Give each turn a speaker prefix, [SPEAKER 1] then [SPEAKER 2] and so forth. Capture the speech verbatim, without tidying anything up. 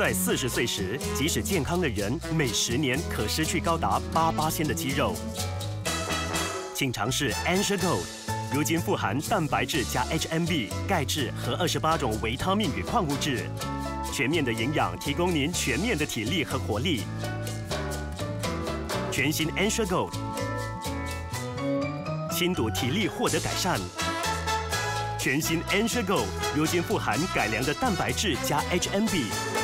[SPEAKER 1] 在四十岁时，即使健康的人，每十年可失去高达八八千的肌肉。请尝试 Ensure Gold， 如今富含蛋白质加 H M B、钙质和二十八种维他命与矿物质，全面的营养提供您全面的体力和活力。全新 Ensure Gold， 轻度体力获得改善。全新 Ensure Gold， 如今富含改良的蛋白质加 H M B。